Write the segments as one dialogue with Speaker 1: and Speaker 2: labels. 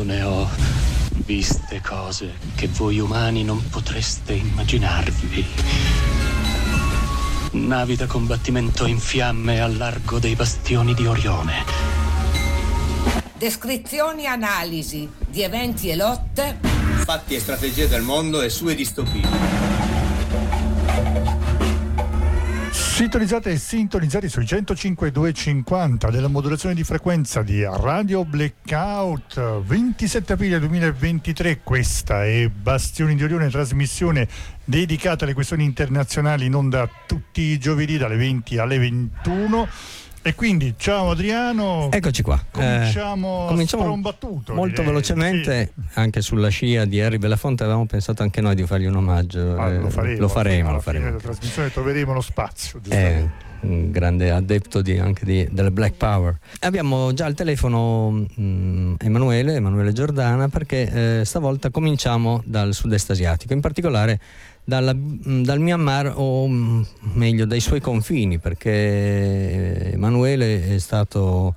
Speaker 1: ne ho viste cose che voi umani non potreste immaginarvi. Navi da combattimento in fiamme al largo dei bastioni di Orione.
Speaker 2: Descrizioni e analisi di eventi e lotte.
Speaker 3: Fatti e strategie del mondo e sue distopie.
Speaker 4: Sintonizzate e sintonizzati sui 105.250 della modulazione di frequenza di Radio Blackout, 27 aprile 2023. Questa è Bastioni di Orione, trasmissione dedicata alle questioni internazionali, in onda tutti i giovedì dalle 20 alle 21. E quindi ciao Adriano,
Speaker 5: eccoci qua.
Speaker 4: Cominciamo sprombattuto
Speaker 5: molto velocemente, sì. Anche sulla scia di Harry Belafonte avevamo pensato anche noi di fargli un omaggio.
Speaker 4: Lo faremo.
Speaker 5: Alla
Speaker 4: fine della trasmissione troveremo lo spazio.
Speaker 5: Un grande adepto del Black Power. Abbiamo già al telefono Emanuele Giordana, perché stavolta cominciamo dal sud-est asiatico, in particolare dal Myanmar, o meglio dai suoi confini, perché Emanuele è stato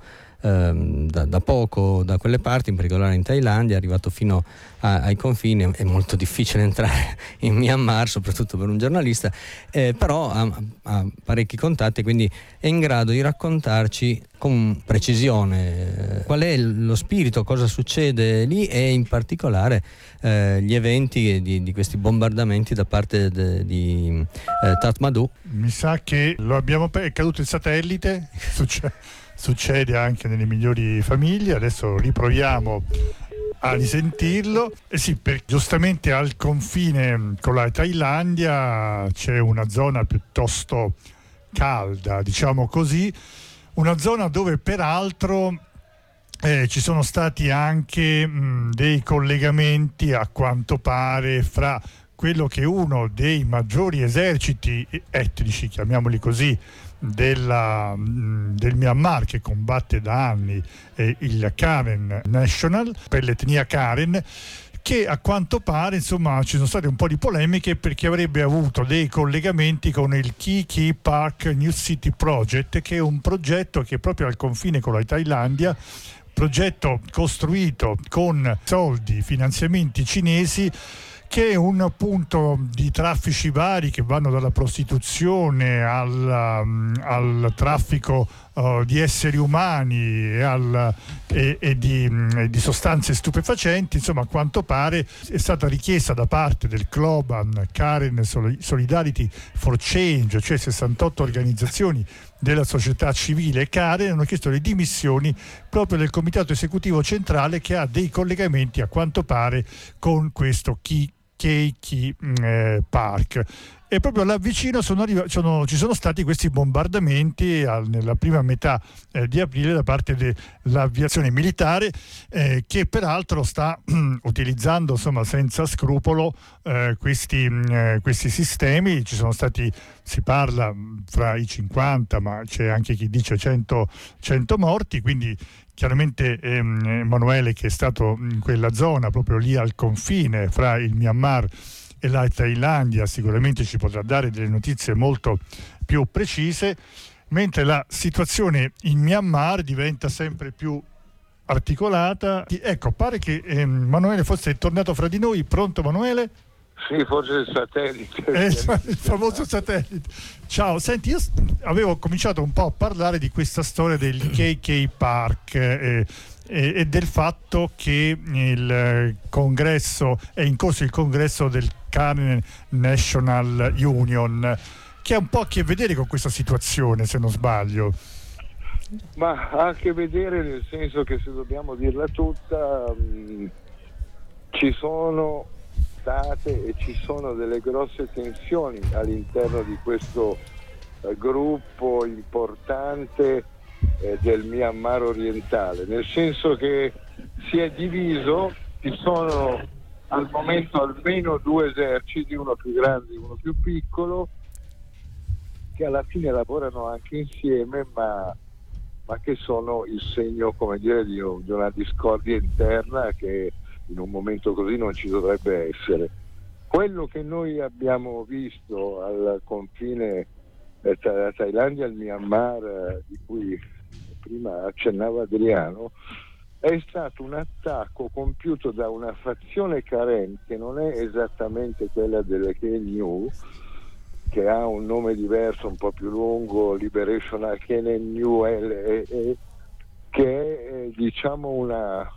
Speaker 5: da poco da quelle parti, in particolare in Thailandia, è arrivato fino ai confini. È molto difficile entrare in Myanmar, soprattutto per un giornalista, però ha parecchi contatti, quindi è in grado di raccontarci con precisione qual è lo spirito, cosa succede lì, e in particolare gli eventi di questi bombardamenti da parte di Tatmadaw. Mi
Speaker 4: sa che è caduto il satellite, succede anche nelle migliori famiglie. Adesso riproviamo a risentirlo. Sì, perché giustamente al confine con la Thailandia c'è una zona piuttosto calda, diciamo così, una zona dove peraltro ci sono stati anche dei collegamenti, a quanto pare, fra quello che è uno dei maggiori eserciti etnici, chiamiamoli così, del Myanmar, che combatte da anni, il Karen National, per l'etnia Karen, che a quanto pare, insomma, ci sono state un po' di polemiche perché avrebbe avuto dei collegamenti con il Key Park New City Project, che è un progetto che è proprio al confine con la Thailandia, progetto costruito con soldi, finanziamenti cinesi, che è un punto di traffici vari che vanno dalla prostituzione al traffico di esseri umani e di sostanze stupefacenti. Insomma, a quanto pare è stata richiesta da parte del CLOBAN, Karen Solidarity for Change, cioè 68 organizzazioni della società civile Karen, hanno chiesto le dimissioni proprio del comitato esecutivo centrale, che ha dei collegamenti, a quanto pare, con questo Key Park. E proprio là vicino ci sono stati questi bombardamenti nella prima metà di aprile da parte dell'aviazione militare, che peraltro sta utilizzando, insomma, senza scrupolo questi sistemi. Ci sono stati, si parla fra i 50, ma c'è anche chi dice 100 morti, quindi chiaramente Emanuele, che è stato in quella zona proprio lì al confine fra il Myanmar e la Thailandia, sicuramente ci potrà dare delle notizie molto più precise, mentre la situazione in Myanmar diventa sempre più articolata. Ecco, pare che Emanuele fosse tornato fra di noi. Pronto, Emanuele?
Speaker 6: Sì, forse il satellite.
Speaker 4: Il famoso satellite. Ciao, senti, io avevo cominciato un po' a parlare di questa storia del KK Park e del fatto che il congresso è in corso, il congresso del Karen National Union, che ha un po' a che vedere con questa situazione, se non sbaglio.
Speaker 6: Ma ha a che vedere, nel senso che, se dobbiamo dirla tutta, ci sono state e ci sono delle grosse tensioni all'interno di questo gruppo importante del Myanmar orientale, nel senso che si è diviso. Ci sono al momento almeno due eserciti, uno più grande e uno più piccolo, che alla fine lavorano anche insieme, ma che sono il segno, come dire, di una discordia interna che in un momento così non ci dovrebbe essere. Quello che noi abbiamo visto al confine tra la Thailandia e il Myanmar, di cui prima accennava Adriano, è stato un attacco compiuto da una fazione Karen che non è esattamente quella delle KNU, che ha un nome diverso, un po' più lungo, Liberation KNU, che è diciamo una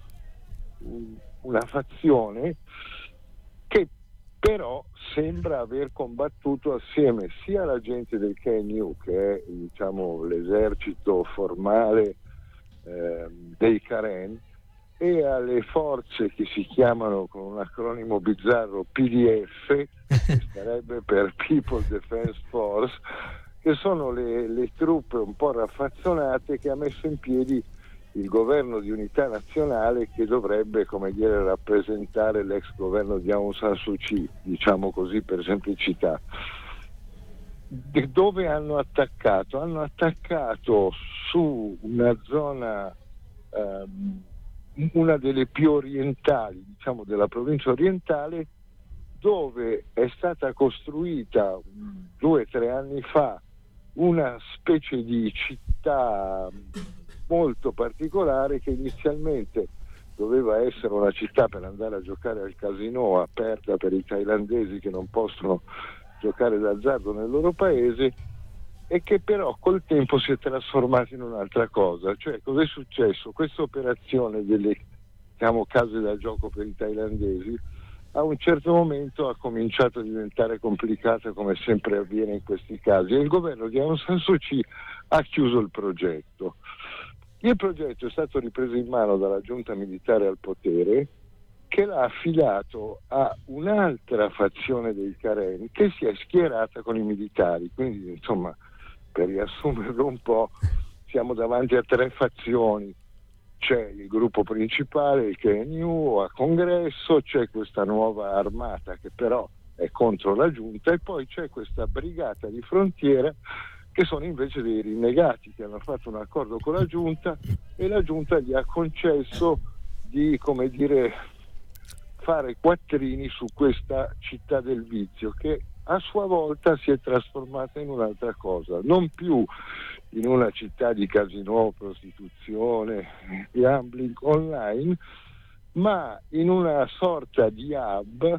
Speaker 6: fazione che però sembra aver combattuto assieme sia alla gente del KNU, che è diciamo l'esercito formale dei Karen, e alle forze che si chiamano con un acronimo bizzarro PDF, che sarebbe per People Defense Force, che sono le truppe un po' raffazzonate che ha messo in piedi il governo di unità nazionale, che dovrebbe, come dire, rappresentare l'ex governo di Aung San Suu Kyi, diciamo così per semplicità. Dove hanno attaccato? Hanno attaccato su una zona, una delle più orientali, diciamo della provincia orientale, dove è stata costruita 2 o 3 anni fa una specie di città molto particolare, che inizialmente doveva essere una città per andare a giocare al casino, aperta per i thailandesi che non possono giocare d'azzardo nel loro paese, e che però col tempo si è trasformata in un'altra cosa. Cioè, cos'è successo? Questa operazione delle, diciamo, case da gioco per i thailandesi a un certo momento ha cominciato a diventare complicata, come sempre avviene in questi casi, e il governo di Aung San Suu Kyi ha chiuso il progetto. Il progetto è stato ripreso in mano dalla giunta militare al potere, che l'ha affidato a un'altra fazione dei Karen che si è schierata con i militari. Quindi, insomma, per riassumerlo un po', siamo davanti a 3 fazioni. C'è il gruppo principale, il KNU, a congresso, c'è questa nuova armata che però è contro la giunta, e poi c'è questa brigata di frontiera che sono invece dei rinnegati, che hanno fatto un accordo con la giunta, e la giunta gli ha concesso di, come dire, fare quattrini su questa città del vizio, che a sua volta si è trasformata in un'altra cosa, non più in una città di casinò, prostituzione, gambling online, ma in una sorta di hub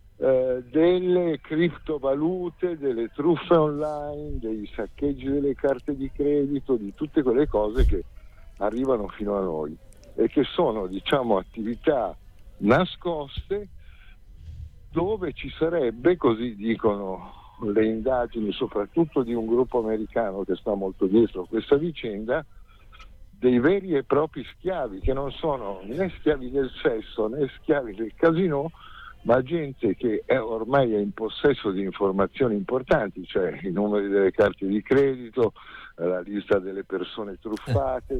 Speaker 6: delle criptovalute, delle truffe online, dei saccheggi delle carte di credito, di tutte quelle cose che arrivano fino a noi e che sono, diciamo, attività nascoste, dove ci sarebbe, così dicono le indagini soprattutto di un gruppo americano che sta molto dietro a questa vicenda, dei veri e propri schiavi, che non sono né schiavi del sesso né schiavi del casino, ma gente che ormai è in possesso di informazioni importanti, cioè i numeri delle carte di credito, la lista delle persone truffate.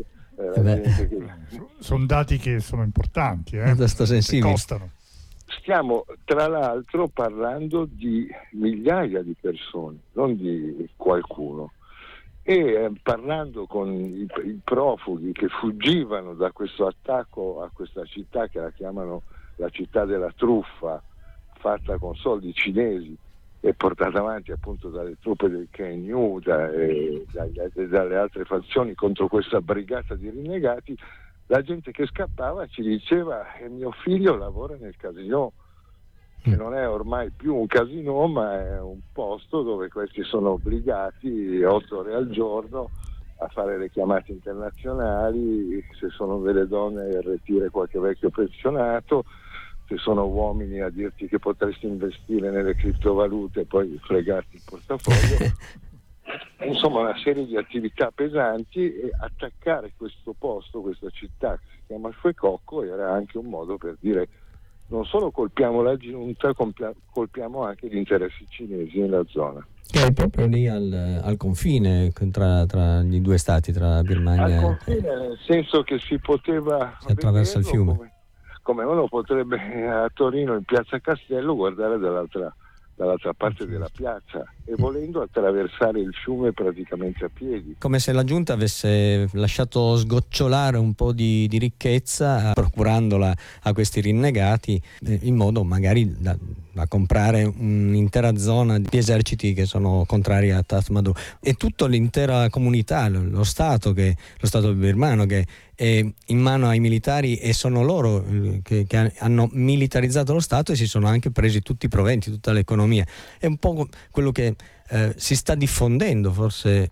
Speaker 4: Sono dati che sono importanti,
Speaker 5: che
Speaker 4: costano.
Speaker 6: Stiamo tra l'altro parlando di migliaia di persone, non di qualcuno. E parlando con i profughi che fuggivano da questo attacco a questa città, che la chiamano la città della truffa, fatta con soldi cinesi e portata avanti appunto dalle truppe del KNU e dalle altre fazioni contro questa brigata di rinnegati, la gente che scappava ci diceva: mio figlio lavora nel casino, che non è ormai più un casino, ma è un posto dove questi sono obbligati 8 ore al giorno a fare le chiamate internazionali, se sono delle donne a retire qualche vecchio pensionato, se sono uomini a dirti che potresti investire nelle criptovalute e poi fregarti il portafoglio. Insomma, una serie di attività pesanti, e attaccare questo posto, questa città che si chiama Fuecocco, era anche un modo per dire: non solo colpiamo la giunta, colpiamo anche gli interessi cinesi nella zona.
Speaker 5: Che è proprio lì al confine tra gli 2 stati, tra Birmania
Speaker 6: al confine, nel senso che si poteva
Speaker 5: attraversa il fiume,
Speaker 6: come uno potrebbe a Torino in Piazza Castello guardare dall'altra parte della piazza, e volendo attraversare il fiume praticamente a piedi.
Speaker 5: Come se la giunta avesse lasciato sgocciolare un po' di ricchezza, procurandola a questi rinnegati, in modo magari da comprare un'intera zona di eserciti che sono contrari a Tatmadaw, e tutta l'intera comunità, lo Stato birmano, che in mano ai militari, e sono loro che hanno militarizzato lo Stato e si sono anche presi tutti i proventi, tutta l'economia. È un po' quello che si sta diffondendo forse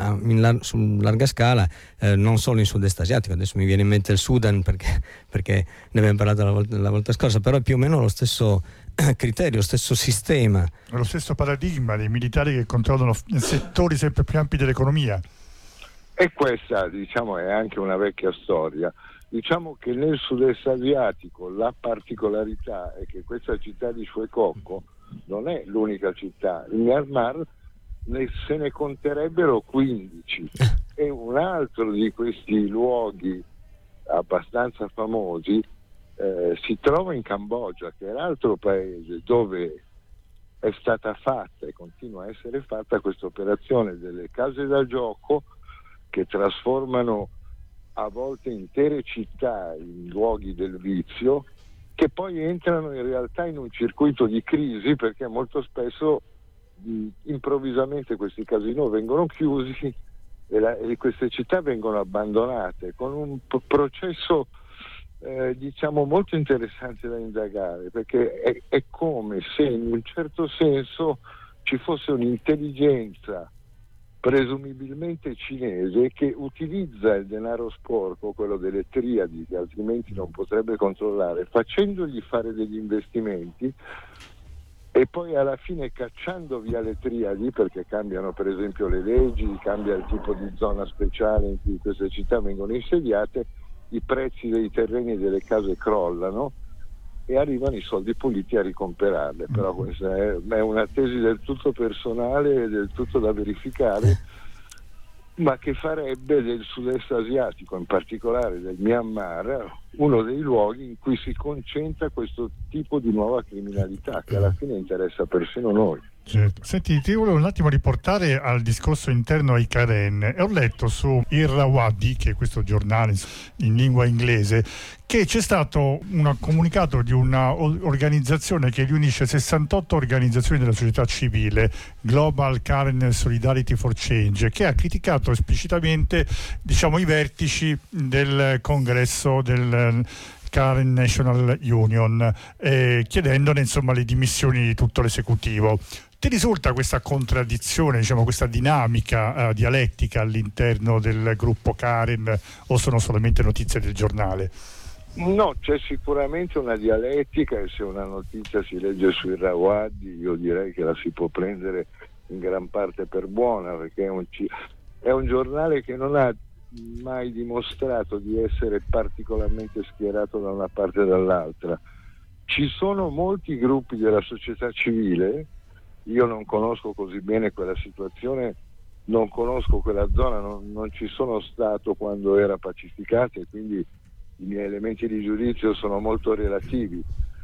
Speaker 5: su larga scala, non solo in sud-est asiatico. Adesso mi viene in mente il Sudan perché ne abbiamo parlato la volta scorsa, però è più o meno lo stesso criterio, lo stesso sistema,
Speaker 4: lo stesso paradigma dei militari che controllano settori sempre più ampi dell'economia.
Speaker 6: E questa, diciamo, è anche una vecchia storia. Diciamo che nel sud-est asiatico la particolarità è che questa città di Shikoku non è l'unica città. In Myanmar se ne conterebbero 15, e un altro di questi luoghi abbastanza famosi si trova in Cambogia, che è l'altro paese dove è stata fatta e continua a essere fatta questa operazione delle case da gioco che trasformano a volte intere città in luoghi del vizio, che poi entrano in realtà in un circuito di crisi, perché molto spesso improvvisamente questi casinò vengono chiusi e queste città vengono abbandonate, con un processo diciamo molto interessante da indagare, perché è come se in un certo senso ci fosse un'intelligenza presumibilmente cinese che utilizza il denaro sporco, quello delle triadi, che altrimenti non potrebbe controllare, facendogli fare degli investimenti e poi alla fine cacciando via le triadi, perché cambiano per esempio le leggi, cambia il tipo di zona speciale in cui queste città vengono insediate, i prezzi dei terreni e delle case crollano e arrivano i soldi puliti a ricomperarle. Però questa è una tesi del tutto personale e del tutto da verificare, ma che farebbe del sud-est asiatico, in particolare del Myanmar, uno dei luoghi in cui si concentra questo tipo di nuova criminalità che alla fine interessa persino noi.
Speaker 4: Certo. Senti, ti volevo un attimo riportare al discorso interno ai Karen, e ho letto su Irrawaddy, che è questo giornale in lingua inglese, che c'è stato un comunicato di una organizzazione che riunisce 68 organizzazioni della società civile, Global Karen Solidarity for Change, che ha criticato esplicitamente, diciamo, i vertici del congresso del Karen National Union, chiedendone insomma le dimissioni di tutto l'esecutivo. Ti risulta questa contraddizione, diciamo, questa dinamica dialettica all'interno del gruppo Karen, o sono solamente notizie del giornale?
Speaker 6: No, c'è sicuramente una dialettica, e se una notizia si legge sui Irrawaddy io direi che la si può prendere in gran parte per buona, perché è un giornale che non ha mai dimostrato di essere particolarmente schierato da una parte o dall'altra. Ci sono molti gruppi della società civile, io non conosco così bene quella situazione, non conosco quella zona, non ci sono stato quando era pacificata e quindi i miei elementi di giudizio sono molto relativi.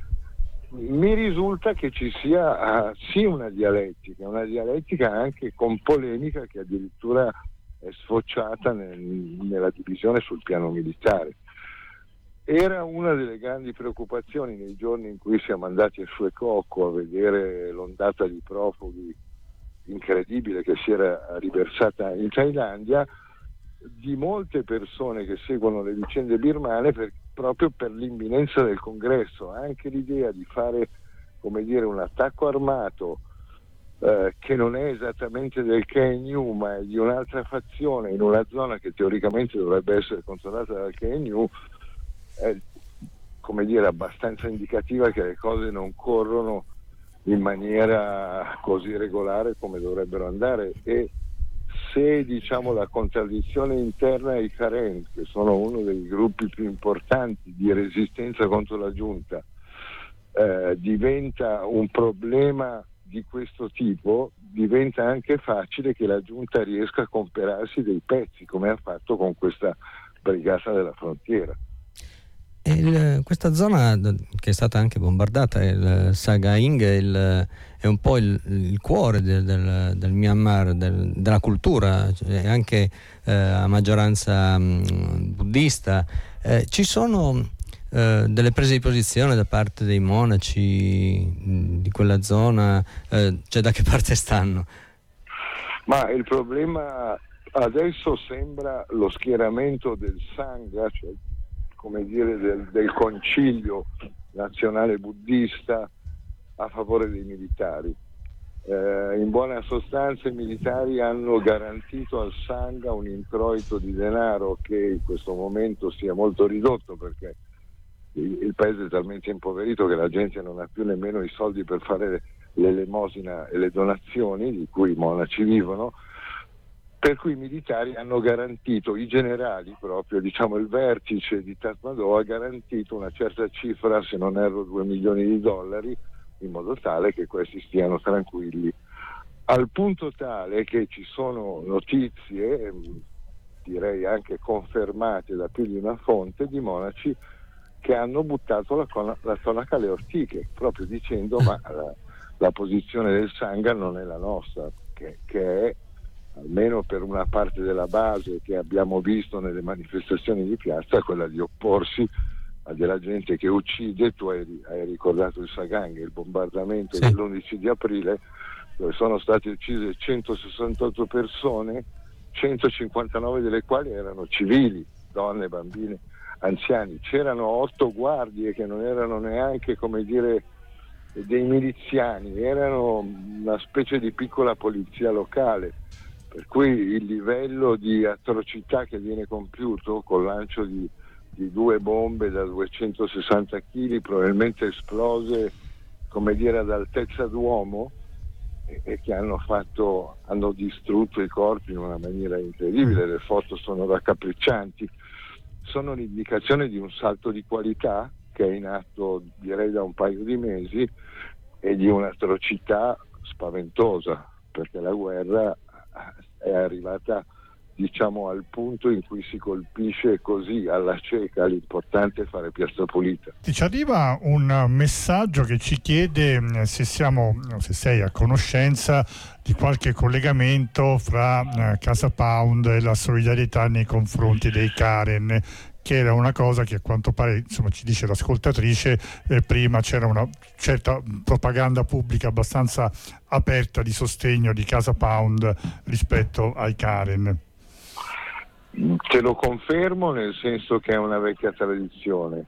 Speaker 6: Mi risulta che ci sia sì una dialettica anche con polemica che addirittura è sfociata nella divisione sul piano militare. Era una delle grandi preoccupazioni nei giorni in cui siamo andati a Shikoku a vedere l'ondata di profughi incredibile che si era riversata in Thailandia, di molte persone che seguono le vicende birmane, proprio per l'imminenza del congresso. Anche l'idea di fare, come dire, un attacco armato che non è esattamente del KNU ma è di un'altra fazione in una zona che teoricamente dovrebbe essere controllata dal KNU è, come dire, abbastanza indicativa che le cose non corrono in maniera così regolare come dovrebbero andare. E se, diciamo, la contraddizione interna ai Karen, che sono uno dei gruppi più importanti di resistenza contro la giunta, diventa un problema di questo tipo, diventa anche facile che la giunta riesca a comperarsi dei pezzi, come ha fatto con questa brigata della frontiera.
Speaker 5: Questa zona che è stata anche bombardata, il Sagaing, è un po' il cuore del Myanmar, della cultura, cioè anche a maggioranza buddista. Ci sono delle prese di posizione da parte dei monaci di quella zona, cioè da che parte stanno?
Speaker 6: Ma il problema Adesso sembra lo schieramento del Sangha, cioè, come dire, del concilio nazionale buddista a favore dei militari. In buona sostanza i militari hanno garantito al Sangha un introito di denaro che in questo momento sia molto ridotto, perché il paese è talmente impoverito che la gente non ha più nemmeno i soldi per fare l'elemosina e le donazioni di cui i monaci vivono, per cui i militari hanno garantito, i generali proprio, diciamo il vertice di Tatmadaw ha garantito una certa cifra, se non erro $2 milioni, in modo tale che questi stiano tranquilli, al punto tale che ci sono notizie, direi anche confermate da più di una fonte, di monaci che hanno buttato la tonaca alle ortiche, proprio dicendo ma la posizione del Sangha non è la nostra, che è, almeno per una parte della base che abbiamo visto nelle manifestazioni di piazza, quella di opporsi a della gente che uccide. Tu hai ricordato il Sagang, il bombardamento dell'11 di aprile, dove sono state uccise 168 persone, 159 delle quali erano civili, donne, bambine, anziani. C'erano 8 guardie che non erano neanche, come dire, dei miliziani, erano una specie di piccola polizia locale, per cui il livello di atrocità che viene compiuto col lancio di 2 bombe da 260 kg, probabilmente esplose, come dire, ad altezza d'uomo, e che hanno distrutto i corpi in una maniera incredibile. Le foto sono raccapriccianti, sono l'indicazione di un salto di qualità che è in atto, direi, da un paio di mesi, e di un'atrocità spaventosa, perché la guerra è arrivata, diciamo, al punto in cui si colpisce così alla cieca. L'importante è fare piazza pulita.
Speaker 4: Ci arriva un messaggio che ci chiede se sei a conoscenza di qualche collegamento fra Casa Pound e la solidarietà nei confronti dei Karen, che era una cosa che a quanto pare, insomma, ci dice l'ascoltatrice, prima c'era una certa propaganda pubblica abbastanza aperta di sostegno di Casa Pound rispetto ai Karen.
Speaker 6: Te lo confermo, nel senso che è una vecchia tradizione.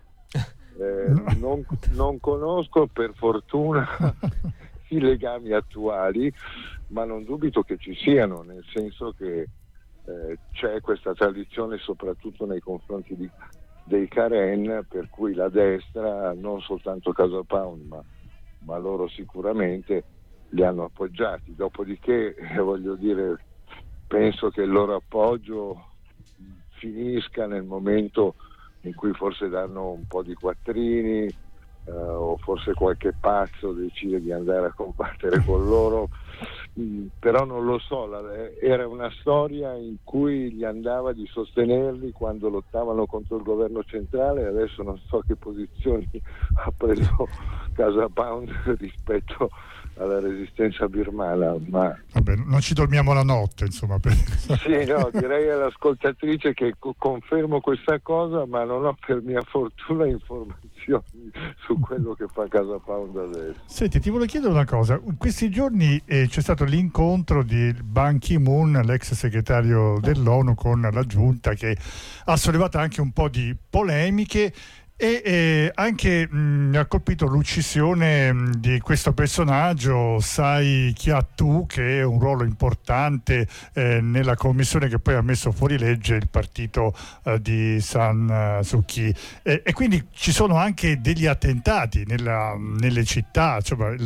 Speaker 6: Non conosco per fortuna i legami attuali, ma non dubito che ci siano, nel senso che c'è questa tradizione soprattutto nei confronti dei Karen, per cui la destra, non soltanto Casa Pound, ma loro sicuramente li hanno appoggiati. Dopodiché, voglio dire, penso che il loro appoggio finisca nel momento in cui forse danno un po' di quattrini, o forse qualche pazzo decide di andare a combattere con loro, però non lo so. Era una storia in cui gli andava di sostenerli quando lottavano contro il governo centrale. Adesso non so che posizioni ha preso Casa Pound rispetto alla resistenza birmana, ma
Speaker 4: vabbè, non ci dormiamo la notte, insomma.
Speaker 6: Sì, no, direi all'ascoltatrice che confermo questa cosa, ma non ho, per mia fortuna, informazioni su quello che fa Casa Pound adesso.
Speaker 4: Senti, ti volevo chiedere una cosa. In questi giorni c'è stato l'incontro di Ban Ki-moon, l'ex segretario dell'ONU, con la giunta, che ha sollevato anche un po' di polemiche. E anche mi ha colpito l'uccisione di questo personaggio, Sai Kya-tu, che è un ruolo importante nella commissione che poi ha messo fuori legge il partito di San Suu Kyi, e quindi ci sono anche degli attentati nelle città, cioè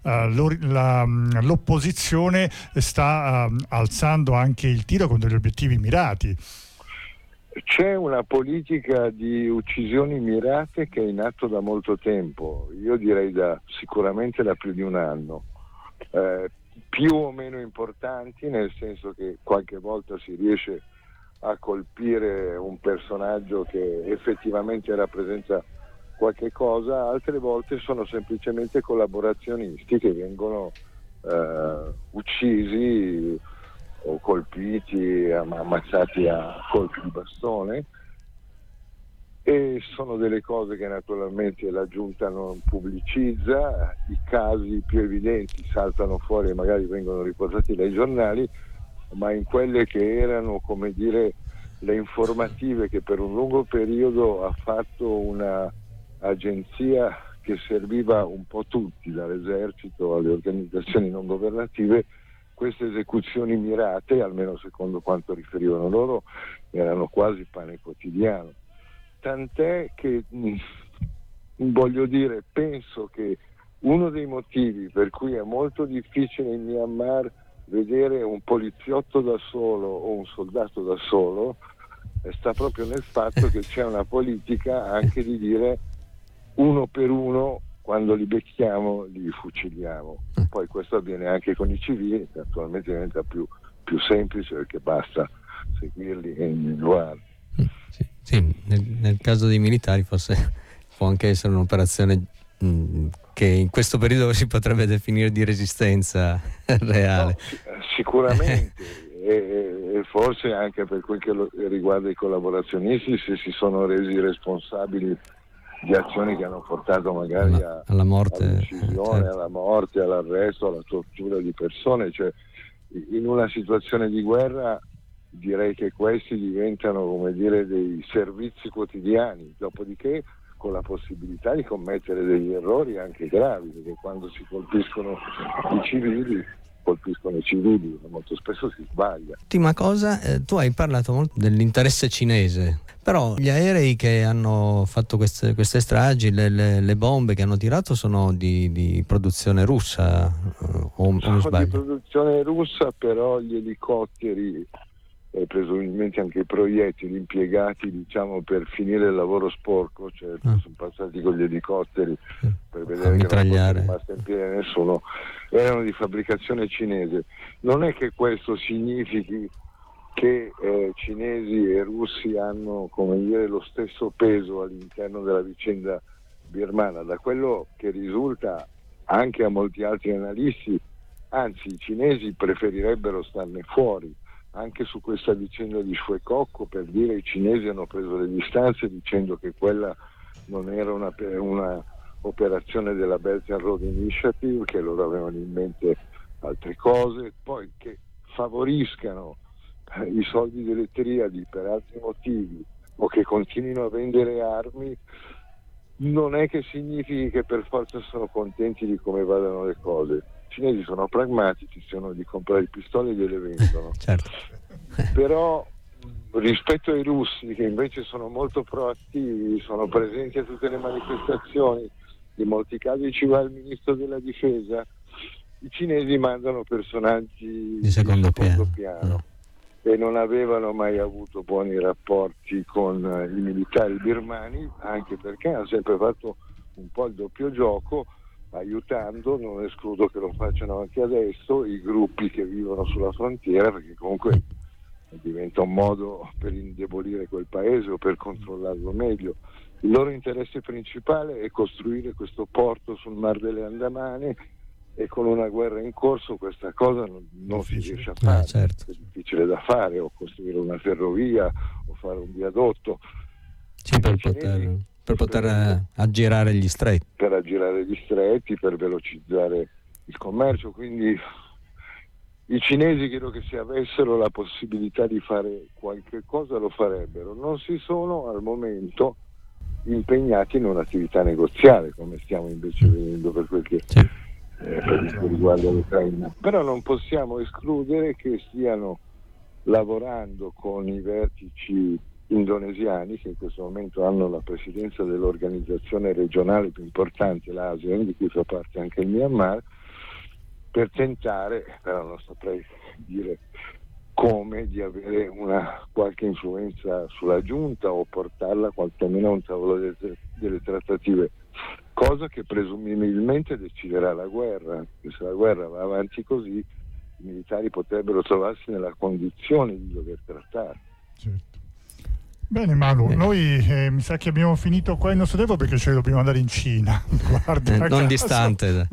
Speaker 4: l'opposizione sta alzando anche il tiro con degli obiettivi mirati.
Speaker 6: C'è una politica di uccisioni mirate che è in atto da molto tempo, io direi sicuramente da più di un anno, più o meno importanti, nel senso che qualche volta si riesce a colpire un personaggio che effettivamente rappresenta qualche cosa, altre volte sono semplicemente collaborazionisti che vengono uccisi o colpiti, ammazzati a colpi di bastone, e sono delle cose che naturalmente la giunta non pubblicizza. I casi più evidenti saltano fuori e magari vengono riportati dai giornali, ma in quelle che erano, come dire, le informative che per un lungo periodo ha fatto una agenzia che serviva un po' tutti, dall'esercito alle organizzazioni non governative. Queste esecuzioni mirate, almeno secondo quanto riferivano loro, erano quasi pane quotidiano. Tant'è che, voglio dire, penso che uno dei motivi per cui è molto difficile in Myanmar vedere un poliziotto da solo o un soldato da solo sta proprio nel fatto che c'è una politica anche di dire uno per uno, quando li becchiamo li fuciliamo. Poi questo avviene anche con i civili, naturalmente diventa più semplice perché basta seguirli e individuarli.
Speaker 5: Sì, nel caso dei militari forse può anche essere un'operazione che in questo periodo si potrebbe definire di resistenza reale.
Speaker 6: No, sicuramente e forse anche per quel che riguarda i collaborazionisti, se si sono resi responsabili di azioni che hanno portato magari
Speaker 5: alla morte,
Speaker 6: all'uccisione,
Speaker 5: certo,
Speaker 6: alla morte, all'arresto, alla tortura di persone. Cioè, in una situazione di guerra direi che questi diventano, come dire, dei servizi quotidiani, dopodiché con la possibilità di commettere degli errori anche gravi, perché quando si colpiscono i civili, molto spesso si sbaglia.
Speaker 5: Ultima cosa, tu hai parlato molto dell'interesse cinese, però gli aerei che hanno fatto queste stragi, le bombe che hanno tirato sono di produzione russa o sbaglio?
Speaker 6: Di produzione russa, però gli elicotteri presumibilmente anche i proiettili impiegati, diciamo, per finire il lavoro sporco, cioè sono passati con gli elicotteri per vedere che non fosse rimasto in piedi nessuno, erano di fabbricazione cinese. Non è che questo significhi che cinesi e russi hanno, come dire, lo stesso peso all'interno della vicenda birmana. Da quello che risulta anche a molti altri analisti, anzi i cinesi preferirebbero starne fuori. Anche su questa vicenda di Shwe Kok, per dire, i cinesi hanno preso le distanze dicendo che quella non era una operazione della Belt and Road Initiative, che loro avevano in mente altre cose, poi che favoriscano i soldi delle triadi per altri motivi o che continuino a vendere armi non è che significhi che per forza sono contenti di come vadano le cose. I cinesi sono pragmatici, sono di comprare pistole e gliele vendono.
Speaker 5: Certo.
Speaker 6: Però rispetto ai russi, che invece sono molto proattivi, sono presenti a tutte le manifestazioni, in molti casi ci va il ministro della difesa, i cinesi mandano personaggi
Speaker 5: di secondo piano.
Speaker 6: E non avevano mai avuto buoni rapporti con i militari birmani, anche perché hanno sempre fatto un po' il doppio gioco, aiutando, non escludo che lo facciano anche adesso, i gruppi che vivono sulla frontiera, perché comunque diventa un modo per indebolire quel paese o per controllarlo meglio. Il loro interesse principale è costruire questo porto sul Mar delle Andamane, e con una guerra in corso questa cosa non si riesce a fare,
Speaker 5: certo.
Speaker 6: È difficile da fare, o costruire una ferrovia o fare un viadotto.
Speaker 5: Sì, per poter aggirare gli stretti.
Speaker 6: Per aggirare gli stretti, per velocizzare il commercio. Quindi i cinesi, credo che se avessero la possibilità di fare qualche cosa lo farebbero. Non si sono al momento impegnati in un'attività negoziale, come stiamo invece vedendo per quel che riguarda l'Ucraina. Però non possiamo escludere che stiano lavorando con i vertici indonesiani, che in questo momento hanno la presidenza dell'organizzazione regionale più importante, l'ASEAN, di cui fa parte anche il Myanmar, per tentare, però non saprei dire come, di avere una qualche influenza sulla giunta o portarla quantomeno a un tavolo delle trattative, cosa che presumibilmente deciderà la guerra, che se la guerra va avanti così i militari potrebbero trovarsi nella condizione di dover trattare.
Speaker 4: Certo. Bene Manu, noi mi sa che abbiamo finito qua il nostro tempo, perché ce ne dobbiamo andare in Cina. Guarda,
Speaker 5: non distante.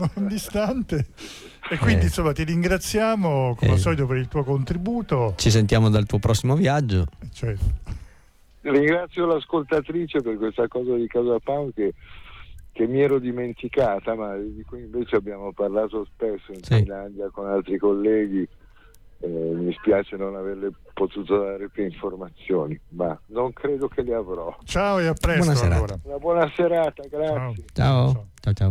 Speaker 4: E quindi insomma ti ringraziamo come al solito per il tuo contributo.
Speaker 5: Ci sentiamo dal tuo prossimo viaggio.
Speaker 4: Certo.
Speaker 6: Ringrazio l'ascoltatrice per questa cosa di Casa Pound che mi ero dimenticata, ma di cui invece abbiamo parlato spesso in Finlandia con altri colleghi, Mi spiace non averle potuto dare più informazioni, ma non credo che le avrò.
Speaker 4: Ciao e a presto.
Speaker 5: Buona serata.
Speaker 4: Allora.
Speaker 6: Una buona serata, grazie.
Speaker 5: Ciao. Ciao.